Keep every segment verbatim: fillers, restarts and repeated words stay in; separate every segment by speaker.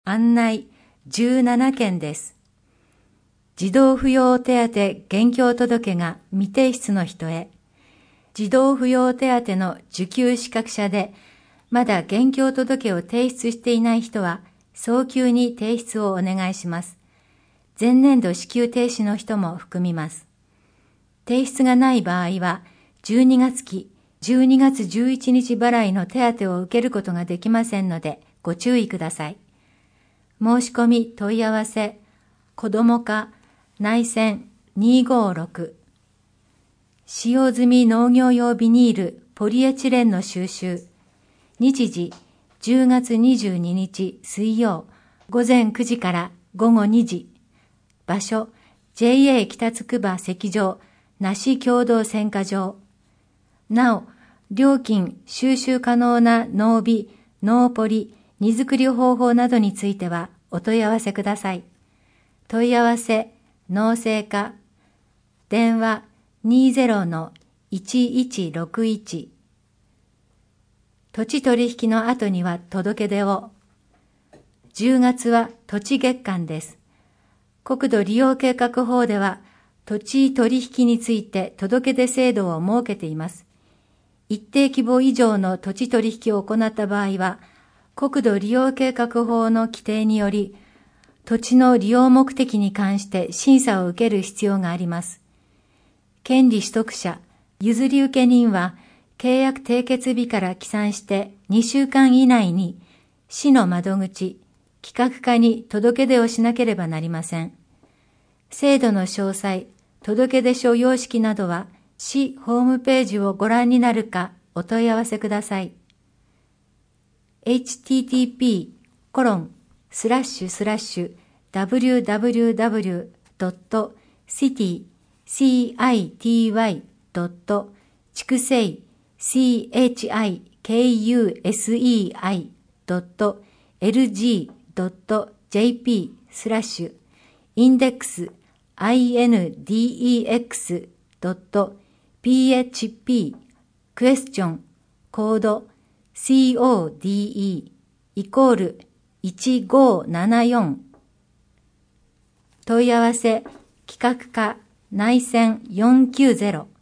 Speaker 1: 案内じゅうななけんです。児童扶養手当現況届が未提出の人へ、児童扶養手当の受給資格者で、まだ現況届を提出していない人は、早急に提出をお願いします。前年度支給停止の人も含みます。提出がない場合は、じゅうにがつ期、じゅうにがつじゅういちにち払いの手当を受けることができませんので、ご注意ください。申し込み問い合わせ、子ども課内線にーごーろく。使用済み農業用ビニール、ポリエチレンの収集。日時、じゅうがつにじゅうににち水曜、午前くじから午後にじ。場所、ジェイエー 北つくば石場、梨共同選果場。なお、料金、収集可能な農ビ、農ポリ、荷造り方法などについてはお問い合わせください。問い合わせ、農政課、電話 にーぜろのいちいちろくいち。土地取引の後には届け出を。じゅうがつは土地月間です。国土利用計画法では土地取引について届け出制度を設けています。一定規模以上の土地取引を行った場合は、国土利用計画法の規定により、土地の利用目的に関して審査を受ける必要があります。権利取得者、譲り受け人は、契約締結日から起算してにしゅうかん以内に、市の窓口、企画課に届け出をしなければなりません。制度の詳細、届出書様式などは、市ホームページをご覧になるかお問い合わせください。エイチティーティーピーコロンスラッシュスラッシュダブリューダブリューダブリュードットシティシーアイティーワイドット畜生シーエイチアイケーユーエスイーアイドットエルジードットジェーピースラッシュインデックスアイエヌディーイーエックスドットピーエイチピークエスチョンコード シーオーディーイー イコールいちごーななよん。問い合わせ企画課内線よんきゅうゼロ。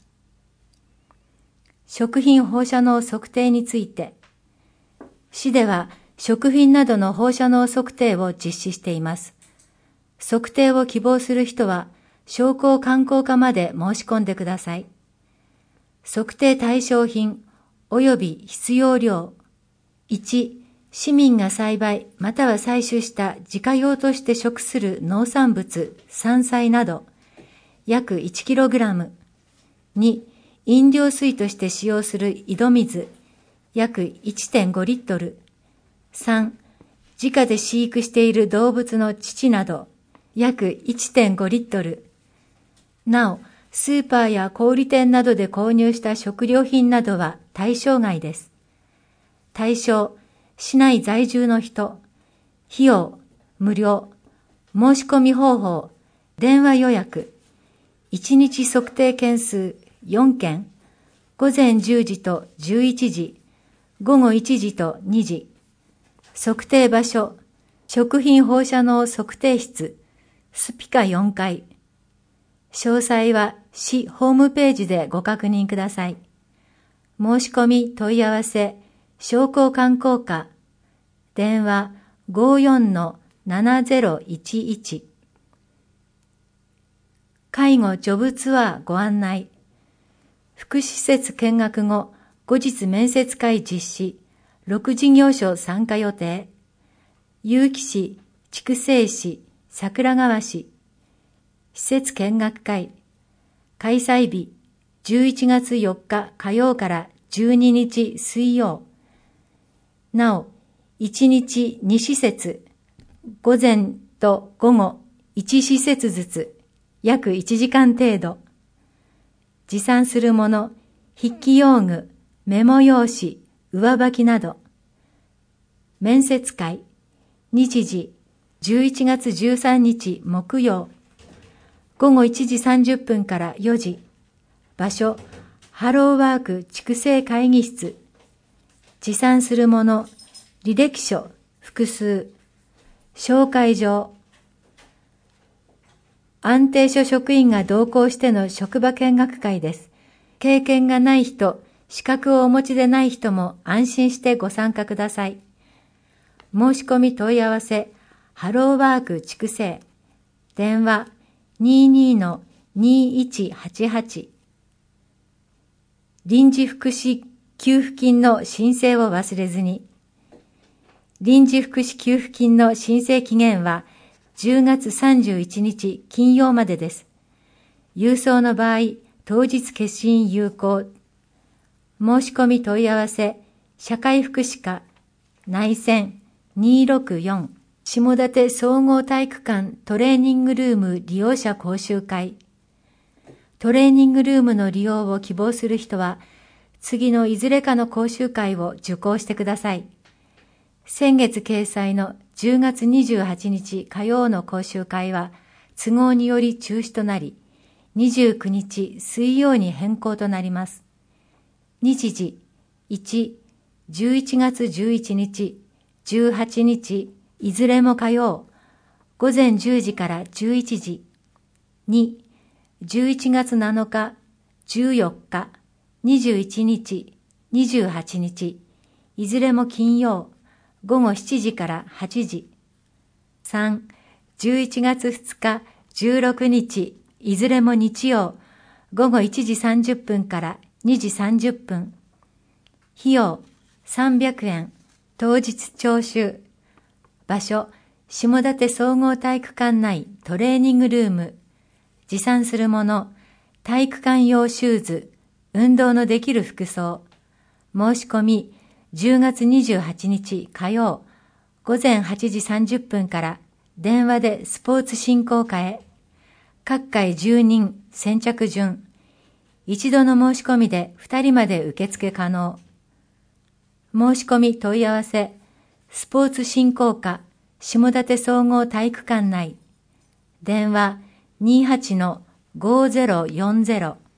Speaker 1: 食品放射能測定について、市では食品などの放射能測定を実施しています。測定を希望する人は商工観光課まで申し込んでください。測定対象品及び必要量。いち、市民が栽培または採取した自家用として食する農産物、山菜など、約 いちキログラム。に、飲料水として使用する井戸水、約 いってんごリットル。さん、自家で飼育している動物の乳など、約 いってんごリットル。なお、スーパーや小売店などで購入した食料品などは対象外です。対象、市内在住の人、費用、無料、申し込み方法、電話予約、いちにち測定件数よんけん、午前じゅうじとじゅういちじ、午後いちじとにじ、測定場所、食品放射能測定室、スピカよんかい。詳細は市ホームページでご確認ください。申し込み問い合わせ、商工観光課、電話 ごーよんのななぜろいちいち。介護ジョブツアーご案内。福祉施設見学後、後日面接会実施、ろく事業所参加予定。結城市、筑西市、桜川市。施設見学会。開催日、じゅういちがつよっか火曜からじゅうににち水曜。なお、いちにちにしせつ、午前と午後いちしせつずつ、約いちじかん程度。持参するもの、筆記用具、メモ用紙、上履きなど。面接会、日時、じゅういちがつじゅうさんにち木曜、午後いちじさんじゅっぷんからよじ。場所、ハローワーク筑西会議室。持参するもの、履歴書、複数。 紹介状。安定所職員が同行しての職場見学会です。経験がない人、資格をお持ちでない人も安心してご参加ください。申し込み問い合わせ、ハローワーク筑西。電話 にじゅうにのにいちはちはち。臨時福祉給付金の申請を忘れずに。臨時福祉給付金の申請期限はじゅうがつさんじゅういちにち金曜までです。郵送の場合、当日消印有効。申し込み問い合わせ、社会福祉課、内線にーろくよん、下館総合体育館トレーニングルーム利用者講習会。トレーニングルームの利用を希望する人は、次のいずれかの講習会を受講してください。先月掲載のじゅうがつにじゅうはちにち火曜の講習会は都合により中止となり、にじゅうくにち水曜に変更となります。日時いち、じゅういちがつじゅういちにち、じゅうはちにち、いずれも火曜、ごぜんじゅうじからじゅういちじ。に、じゅういちがつなのか、じゅうよっか、にじゅういちにち、にじゅうはちにち、いずれも金曜、ごごしちじからはちじ。さん、じゅういちがつふつか、じゅうろくにち、いずれも日曜、ごごいちじさんじゅっぷんからにじさんじゅっぷん。費用さんびゃくえん、当日徴収。場所、下館総合体育館内トレーニングルーム。持参するもの、体育館用シューズ、運動のできる服装。申し込み、じゅうがつにじゅうはちにち火曜、ごぜんはちじさんじゅっぷんから電話でスポーツ振興課へ。各回じゅうにん、先着順。一度の申し込みでふたりまで受付可能。申し込み問い合わせ、スポーツ振興課、下館総合体育館内。電話にじゅうはちのごぜろよんぜろ。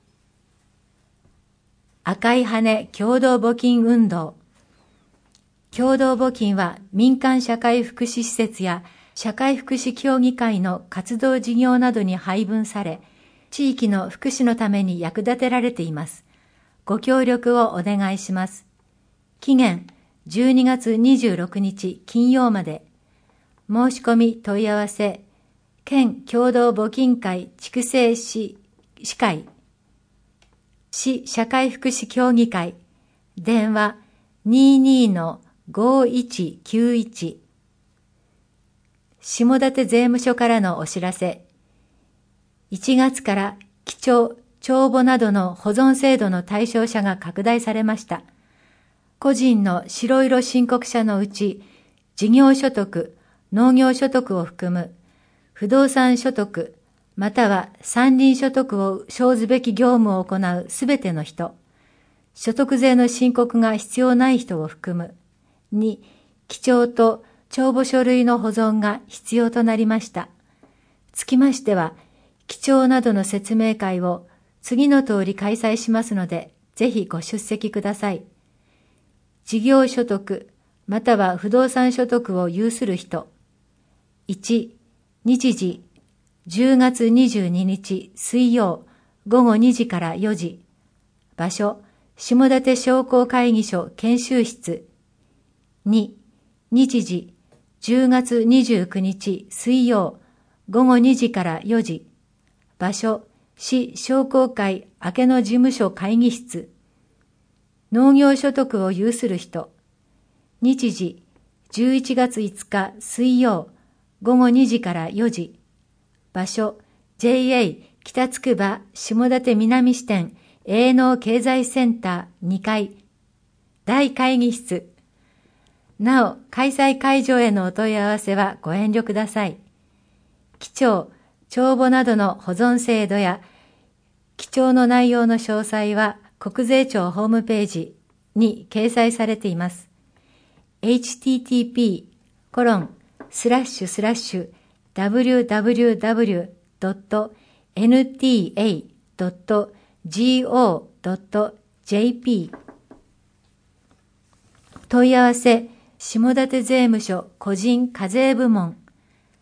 Speaker 1: 赤い羽共同募金運動。共同募金は民間社会福祉施設や社会福祉協議会の活動事業などに配分され、地域の福祉のために役立てられています。ご協力をお願いします。期限じゅうにがつにじゅうろくにち金曜まで。申し込み問い合わせ、県共同募金会筑西市市会、市社会福祉協議会、電話にじゅうにのごいちきゅういち。下館税務署からのお知らせ。いちがつから記帳、帳簿などの保存制度の対象者が拡大されました。個人の白色申告者のうち、事業所得、農業所得を含む、不動産所得、または山林所得を生ずべき業務を行うすべての人、所得税の申告が必要ない人を含む。に、記帳と帳簿書類の保存が必要となりました。つきましては、記帳などの説明会を次の通り開催しますので、ぜひご出席ください。事業所得、または不動産所得を有する人。いち、日時、じゅうがつにじゅうににち水曜、ごごにじからよじ。場所、下館商工会議所研修室。に、日時、じゅうがつにじゅうくにち水曜、ごごにじからよじ。場所、市商工会明けの事務所会議室。農業所得を有する人。日時、じゅういちがついつか水曜、ごごにじからよじ。場所、ジェイエー 北つくば下館南支店営農経済センターにかい。大会議室。なお、開催会場へのお問い合わせはご遠慮ください。記帳、帳簿などの保存制度や記帳の内容の詳細は国税庁ホームページに掲載されています。エイチティーティーピーコロンスラッシュスラッシュダブリューダブリューダブリュードットエヌティーエードットジーオードットジェーピー 問い合わせ下館税務署個人課税部門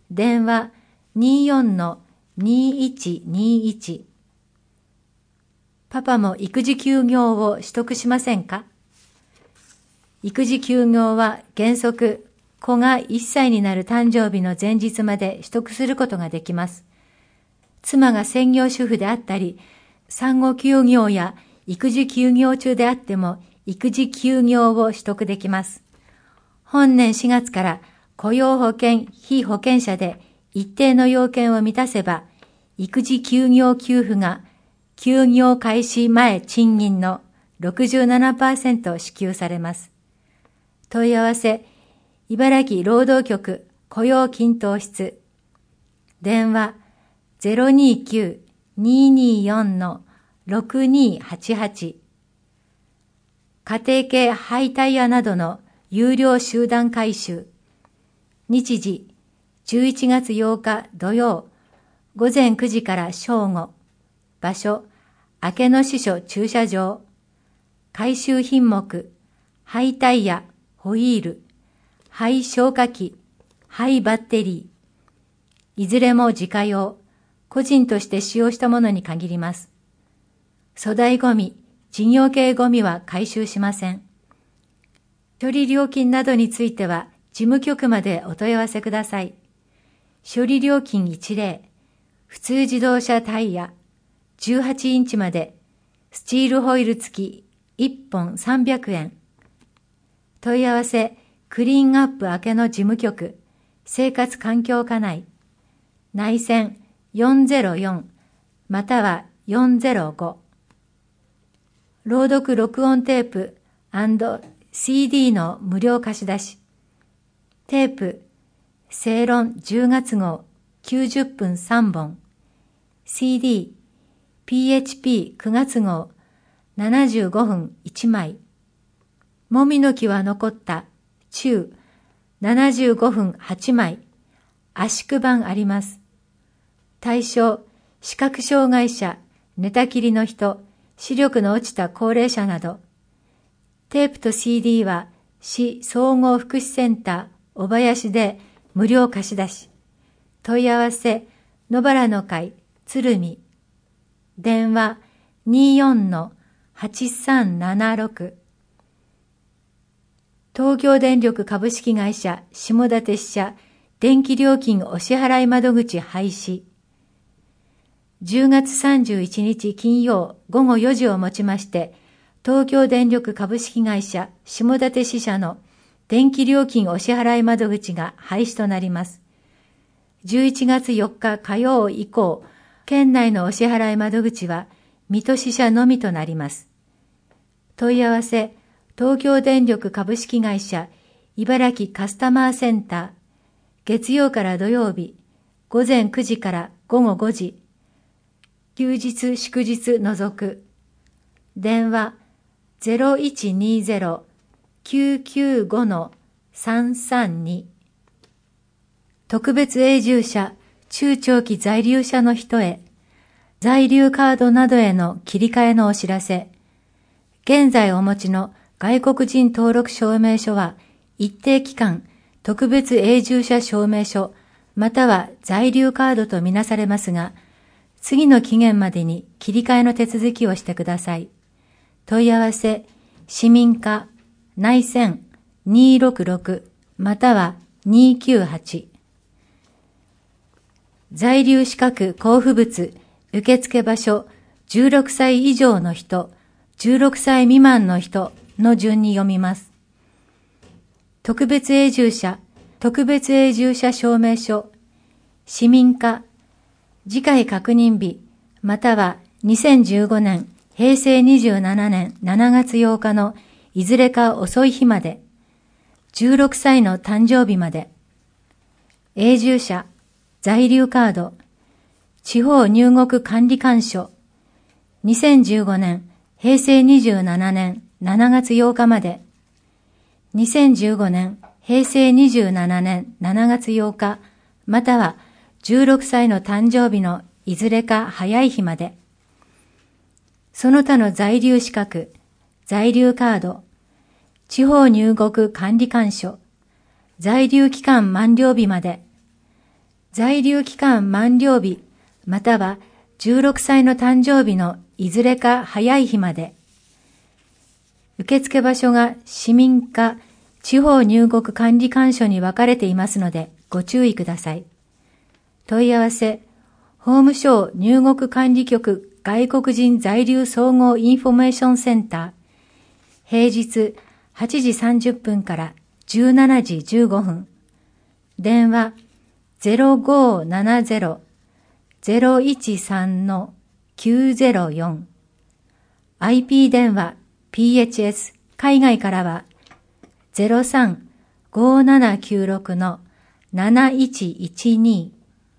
Speaker 1: 電話 にーよんのにーいちにーいち。パパも育児休業を取得しませんか？育児休業は原則、子がいっさいになる誕生日の前日まで取得することができます。妻が専業主婦であったり、産後休業や育児休業中であっても、育児休業を取得できます。本年しがつから雇用保険、被保険者で一定の要件を満たせば、育児休業給付が休業開始前賃金の ろくじゅうななパーセント 支給されます。問い合わせ、茨城労働局雇用均等室。電話 ゼロにーきゅう にーにーよん ろくにーはちはち。家庭系廃タイヤなどの有料集団回収。日時じゅういちがつようか土曜午前くじから正午。場所明け野支所駐車場。回収品目廃タイヤ、ホイール、廃消火器、廃バッテリー。いずれも自家用、個人として使用したものに限ります。粗大ゴミ、事業系ゴミは回収しません。処理料金などについては事務局までお問い合わせください。処理料金一例、普通自動車タイヤ、じゅうはちインチまで、スチールホイール付きいっぽんさんびゃくえん。問い合わせ、クリーンアップ明けの事務局、生活環境課内、内線よんゼロよんまたはよんゼロご。朗読録音テープ&シーディー の無料貸し出し。テープ、正論じゅうがつ号きゅうじゅっぷんさんぼん。シーディー、ピーエイチピーくがつ号ななじゅうごふんいちまい。もみの木は残った中ななじゅうごふんはちまい。圧縮版あります。対象、視覚障害者、寝たきりの人、視力の落ちた高齢者など。テープと シーディー は市総合福祉センター小林で無料貸し出し。問い合わせ、野原の会、鶴見。電話 にーよんのはちさんななろく。東京電力株式会社下館支社電気料金お支払い窓口廃止。じゅうがつさんじゅういちにち金曜午後よじをもちまして、東京電力株式会社下館支社の電気料金お支払い窓口が廃止となります。じゅういちがつよっか火曜以降、県内のお支払い窓口は水戸支社のみとなります。問い合わせ、東京電力株式会社茨城カスタマーセンター、月曜から土曜日、午前くじから午後ごじ、休日祝日除く。電話 ゼロいちにゼロ きゅうきゅうご さんさんに。特別永住者、中長期在留者の人へ、在留カードなどへの切り替えのお知らせ。現在お持ちの外国人登録証明書は一定期間特別永住者証明書または在留カードとみなされますが、次の期限までに切り替えの手続きをしてください。問い合わせ、市民課、内線にーろくろくまたはにーきゅうはち。在留資格交付物受付場所じゅうろくさい以上の人、じゅうろくさい未満の人の順に読みます。特別永住者、特別永住者証明書、市民課、次回確認日、またはにせんじゅうごねん、へいせいにじゅうななねんしちがつようかのいずれか遅い日まで、じゅうろくさいの誕生日まで、永住者、在留カード、地方入国管理官書、にせんじゅうごねん、へいせいにじゅうななねんしちがつようかまで、にせんじゅうごねん、へいせいにじゅうななねんしちがつようか、またはじゅうろくさいの誕生日のいずれか早い日まで、その他の在留資格、在留カード、地方入国管理官書、在留期間満了日まで、 在留期間満了日、またはじゅうろくさいの誕生日のいずれか早い日まで。受付場所が市民か地方入国管理官署に分かれていますのでご注意ください。問い合わせ、法務省入国管理局外国人在留総合インフォメーションセンター、平日はちじさんじゅっぷんからじゅうしちじじゅうごふん、電話 ゼロごーななゼロ ゼロいちさん きゅうゼロよん、アイピー 電話 ピーエイチエス 海外からは ゼロさん ごーななきゅうろく なないちいちに。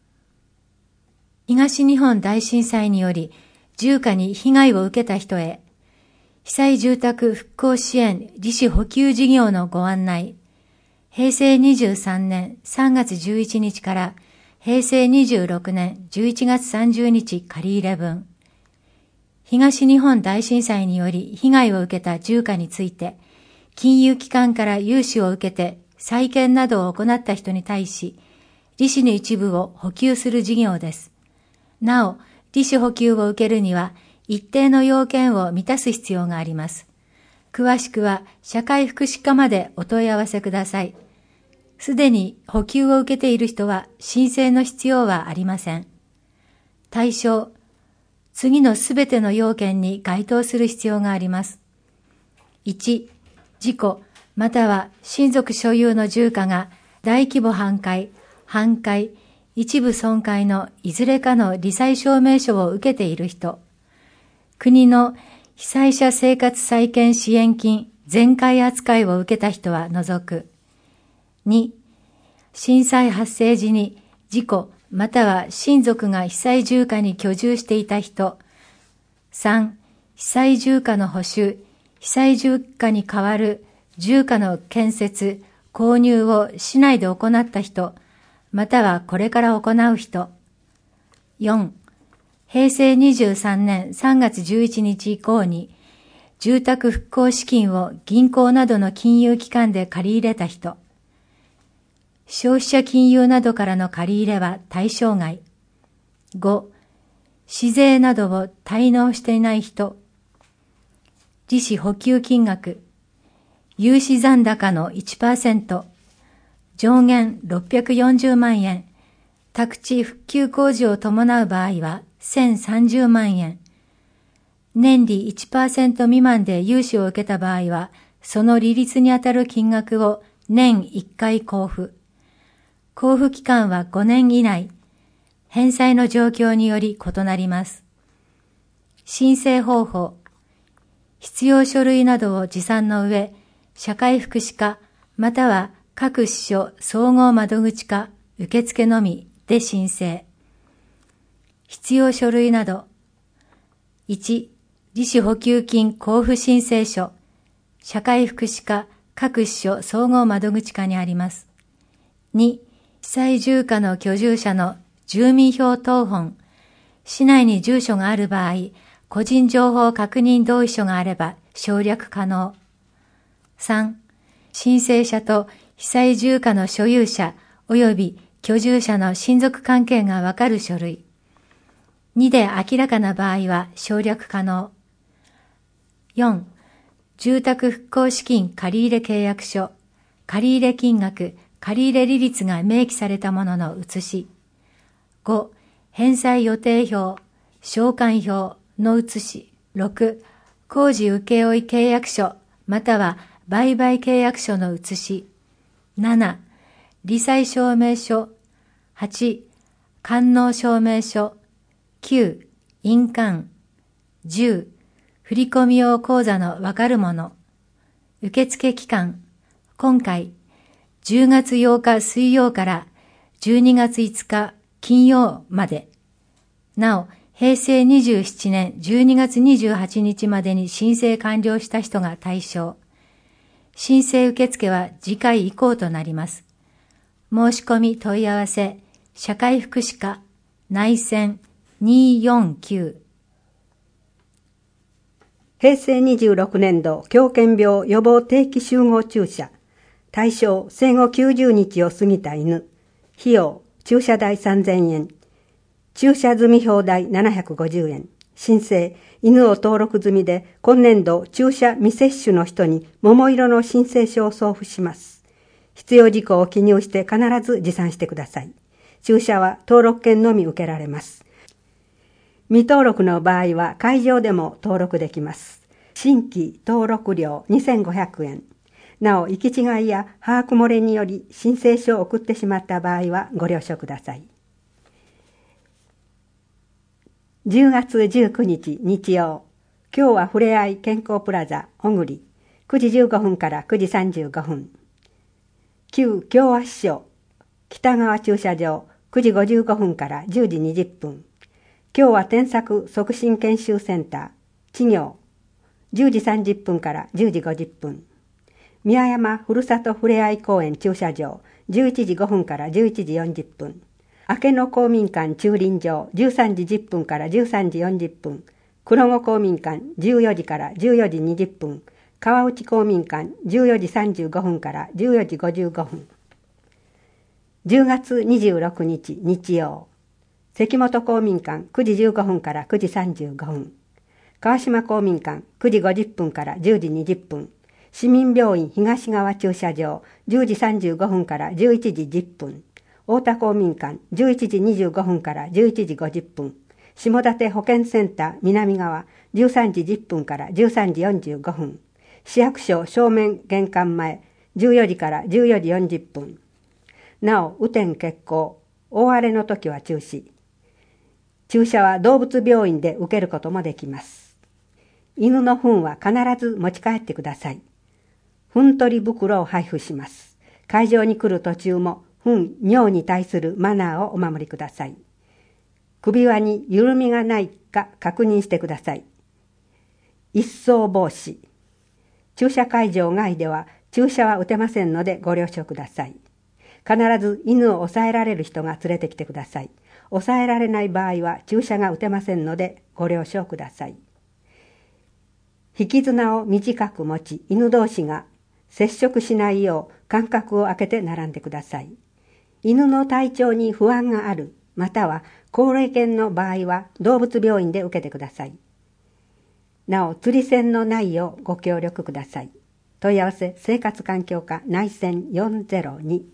Speaker 1: 東日本大震災により住家に被害を受けた人へ、被災住宅復興支援利子補給事業のご案内。平成にじゅうさんねんさんがつじゅういちにちから平成にじゅうろくねんじゅういちがつさんじゅうにち借入分。東日本大震災により被害を受けた住家について、金融機関から融資を受けて再建などを行った人に対し、利子の一部を補給する事業です。なお、利子補給を受けるには一定の要件を満たす必要があります。詳しくは社会福祉課までお問い合わせください。すでに補給を受けている人は申請の必要はありません。対象、次のすべての要件に該当する必要があります。いち、事故または親族所有の住家が大規模半壊、半壊、一部損壊のいずれかの罹災証明書を受けている人、国の被災者生活再建支援金全壊扱いを受けた人は除く。に、震災発生時に事故または親族が被災住家に居住していた人。さん、被災住家の補修、被災住家に代わる住家の建設、購入を市内で行った人、またはこれから行う人。よん、平成にじゅうさんねんさんがつじゅういちにち以降に、住宅復興資金を銀行などの金融機関で借り入れた人。消費者金融などからの借り入れは対象外。ご、市税などを滞納していない人。利子補給金額。融資残高の いちパーセント。上限ろっぴゃくよんじゅうまんえん。宅地復旧工事を伴う場合はせんさんじゅうまんえん。年利 いちパーセント 未満で融資を受けた場合は、その利率にあたる金額を年いっかい交付。交付期間はごねん以内。返済の状況により異なります。申請方法。必要書類などを持参の上、社会福祉課または各支所総合窓口課受付のみで申請。必要書類など。いち、利子補給金交付申請書。社会福祉課各支所総合窓口課にあります。に、被災住家の居住者の住民票謄本。市内に住所がある場合、個人情報確認同意書があれば省略可能。さん、申請者と被災住家の所有者及び居住者の親族関係がわかる書類。にで明らかな場合は省略可能。よん、住宅復興資金借入契約書、借入金額、借入利率が明記されたものの写し。ご、返済予定表、償還表の写し。ろく、工事請負契約書、または売買契約書の写し。なな、罹災証明書。はち、官納証明書。きゅう、印鑑。じゅう、振込用口座のわかるもの。受付期間。今回、じゅうがつようか水曜からじゅうにがついつか金曜まで。なお、平成にじゅうななねんじゅうにがつにじゅうはちにちまでに申請完了した人が対象。申請受付は次回以降となります。申し込み問い合わせ、社会福祉課、内線にーよんきゅう。
Speaker 2: 平成にじゅうろくねんど狂犬病予防定期集合注射。対象生後きゅうじゅうにちを過ぎた犬。費用駐車代さんぜんえん、駐車済み表代ななひゃくごじゅうえん、申請、犬を登録済みで今年度駐車未接種の人に桃色の申請書を送付します。必要事項を記入して必ず持参してください。駐車は登録券のみ受けられます。未登録の場合は会場でも登録できます。新規登録料にせんごひゃくえん。なお、行き違いや把握漏れにより申請書を送ってしまった場合はご了承ください。じゅうがつじゅうくにち日曜、今日はふれあい健康プラザ小栗、くじじゅうごふんからくじさんじゅうごふん。旧京和支所北川駐車場くじごじゅうごふんからじゅうじにじゅっぷん。今日は添削促進研修センター知行じゅうじさんじゅっぷんからじゅうじごじゅっぷん。宮山ふるさとふれあい公園駐車場じゅういちじごふんからじゅういちじよんじゅっぷん。明野公民館駐輪場じゅうさんじじゅっぷんからじゅうさんじよんじゅっぷん。黒子公民館じゅうよじからじゅうよじにじゅっぷん。川内公民館じゅうよじさんじゅうごふんからじゅうよじごじゅうごふん。じゅうがつにじゅうろくにち日曜、関本公民館くじじゅうごふんからくじさんじゅうごふん。川島公民館くじごじゅっぷんからじゅうじにじゅっぷん。市民病院東側駐車場じゅうじさんじゅうごふんからじゅういちじじゅっぷん。太田公民館じゅういちじにじゅうごふんからじゅういちじごじゅっぷん。下館保健センター南側じゅうさんじじゅっぷんからじゅうさんじよんじゅうごふん。市役所正面玄関前じゅうよじからじゅうよじよんじゅっぷん。なお、雨天決行、大荒れの時は中止。注射は動物病院で受けることもできます。犬の糞は必ず持ち帰ってください。糞取り袋を配布します。会場に来る途中も糞、尿に対するマナーをお守りください。首輪に緩みがないか確認してください。一掃防止。注射会場外では注射は打てませんのでご了承ください。必ず犬を抑えられる人が連れてきてください。抑えられない場合は注射が打てませんのでご了承ください。引き綱を短く持ち、犬同士が接触しないよう間隔を空けて並んでください。犬の体調に不安がある、または高齢犬の場合は動物病院で受けてください。なお、釣り線のないようご協力ください。問い合わせ生活環境課内線よんぜろに。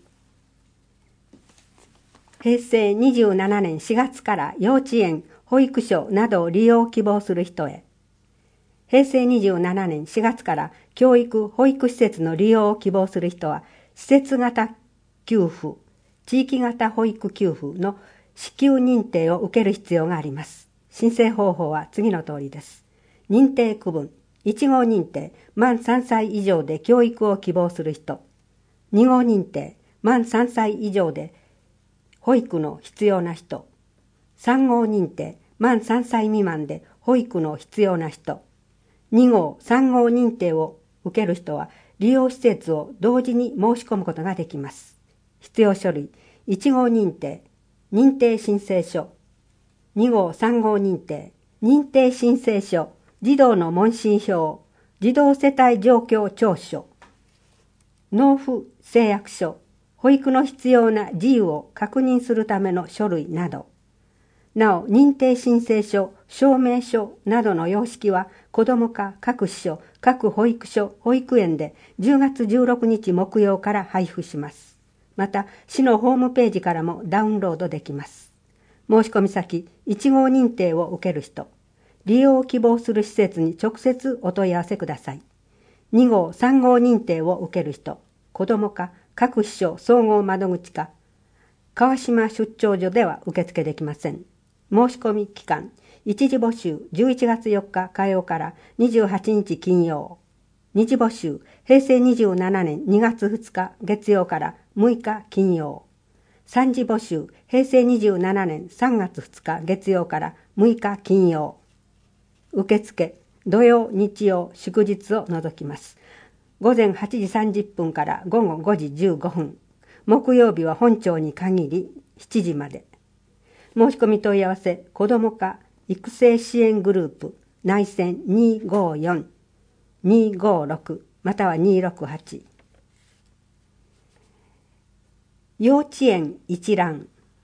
Speaker 2: へいせいにじゅうななねんしがつから幼稚園、保育所などを利用を希望する人へ。へいせいにじゅうななねんしがつから教育・保育施設の利用を希望する人は、施設型給付、地域型保育給付の支給認定を受ける必要があります。申請方法は次の通りです。認定区分、いちごう認定、満さんさい以上で教育を希望する人。にごう認定、満さんさい以上で保育の必要な人。さんごう認定、満さんさい未満で保育の必要な人。にごう、さんごう認定を受ける人は利用施設を同時に申し込むことができます。必要書類、いちごう認定、認定申請書。にごう、さんごう認定、認定申請書、児童の問診票、児童世帯状況調書、納付誓約書、保育の必要な事由を確認するための書類など。なお、認定申請書、証明書などの様式は、子ども課各支所、各保育所、保育園でじゅうがつじゅうろくにち木曜から配布します。また、市のホームページからもダウンロードできます。申し込み先、いちごう認定を受ける人、利用を希望する施設に直接お問い合わせください。にごう、さんごう認定を受ける人、子ども課各支所総合窓口課、川島出張所では受付できません。申し込み期間、一時募集じゅういちがつよっか火曜からにじゅうはちにち金曜。二次募集、へいせいにじゅうななねんにがつふつか月曜からむいか金曜。三次募集、へいせいにじゅうななねんさんがつふつか月曜からむいか金曜。受付、土曜、日曜、祝日を除きます。ごぜんはちじさんじゅっぷんからごごごじじゅうごふん。木曜日は本庁に限りしちじまで。申し込み問い合わせ、子ども課育成支援グループ内線にごーよん、にごーろくまたはにーろくはち。幼稚園一覧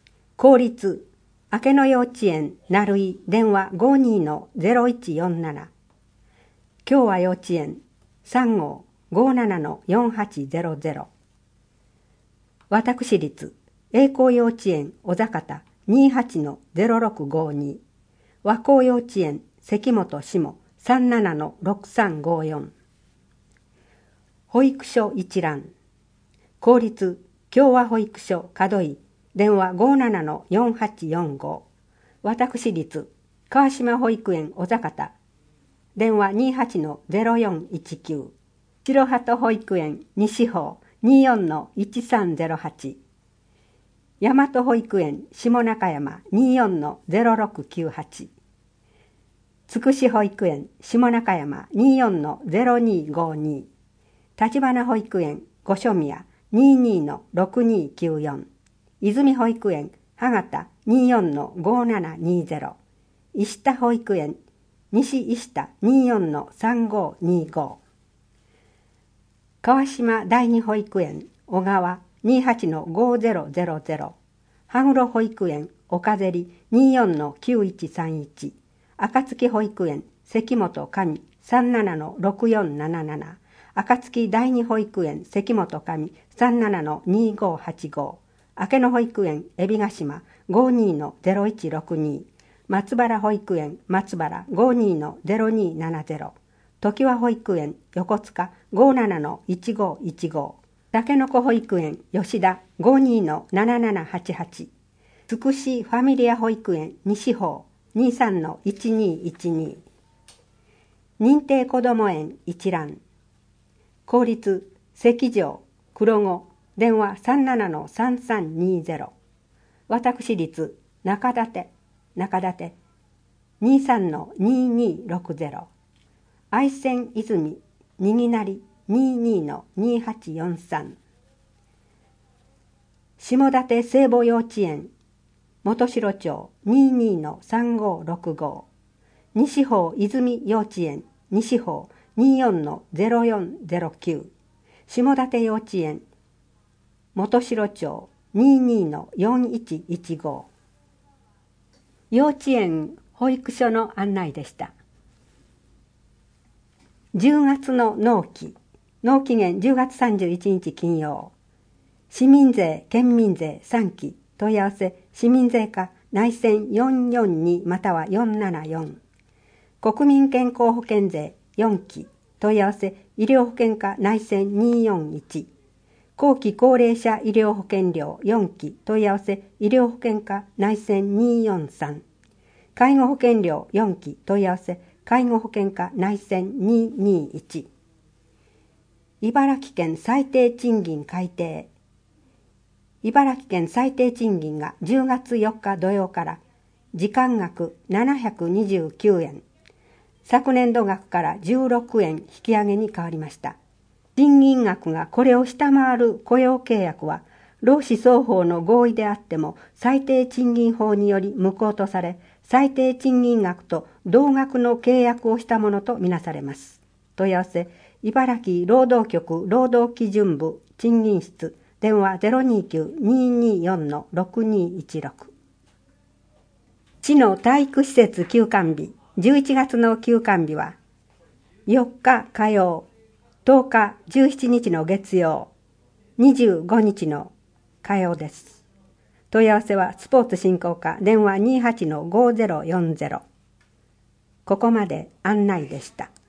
Speaker 2: 公立明けの幼稚園なるい電話 ごじゅうにのゼロいちよんなな、今日は幼稚園さんごう ごじゅうななのよんはちゼロゼロ、私立栄光幼稚園小坂にじゅうはちのゼロろくごに、和光幼稚園関本下さんじゅうななのろくさんごよん、保育所一覧、公立共和保育所門井電話 ごじゅうななのよんはちよんご、私立川島保育園小坂電話 にじゅうはちのゼロよんいちきゅう、白鳩保育園西方にじゅうよんのいちさんゼロはち、大和保育園下中山にじゅうよんのゼロろくきゅうはち、つくし保育園下中山にじゅうよんのゼロにごに、立花保育園御所宮にじゅうにのろくにきゅうよん、泉保育園羽形にじゅうよんのごななにゼロ、石田保育園西石田にじゅうよんのさんごにご、川島第二保育園小川にじゅうはちのごゼロゼロゼロ、羽黒保育園岡芹にじゅうよんのきゅういちさんいち、暁保育園関本上さんじゅうななのろくよんなななな、暁第二保育園関本上さんじゅうななのにごはちご、明野保育園海老ヶ島ごじゅうにのゼロいちろくに、松原保育園松原ごじゅうにのゼロにななゼロ、常盤保育園横須賀ごじゅうななのいちごいちご、竹の子保育園吉田ごじゅうにのななななはちはち、つくしファミリア保育園西方にじゅうさんのいちにいちに、認定こども園一覧、公立関城黒子電話 さんじゅうななのさんさんにゼロ、私立中立中立にじゅうさんのににろくゼロ、愛泉泉にぎなりにじゅうにのにはちよんさん、下館聖母幼稚園元城町にじゅうにのさんごろくご、西方泉幼稚園西方にじゅうよんのゼロよんゼロきゅう、下館幼稚園元城町にじゅうにのよんいちいちご。幼稚園保育所の案内でした。じゅうがつの納期、納期限じゅうがつさんじゅういちにち金曜、市民税県民税さんき問い合わせ市民税課内線よんよんにまたはよんななよん、国民健康保険税よんき問い合わせ医療保険課内線によんいち、後期高齢者医療保険料よんき問い合わせ医療保険課内線によんさん、介護保険料よんき問い合わせ介護保険課内線ににいち、茨城県最低賃金改定、茨城県最低賃金がじゅうがつよっか土曜から時間額ななひゃくにじゅうきゅうえん、昨年度額からじゅうろくえん引き上げに変わりました。賃金額がこれを下回る雇用契約は、労使双方の合意であっても最低賃金法により無効とされ、最低賃金額と同額の契約をしたものとみなされます。問い合わせ、茨城労働局労働基準部賃金室、電話 ゼロにきゅうにーにーよんのろくにいちろく。市の体育施設休館日、じゅういちがつの休館日は、よっか火曜、とおかじゅうしちにちの月曜、にじゅうごにちの火曜です。問い合わせはスポーツ振興課電話 にじゅうはちのごゼロよんゼロ。ここまで案内でした。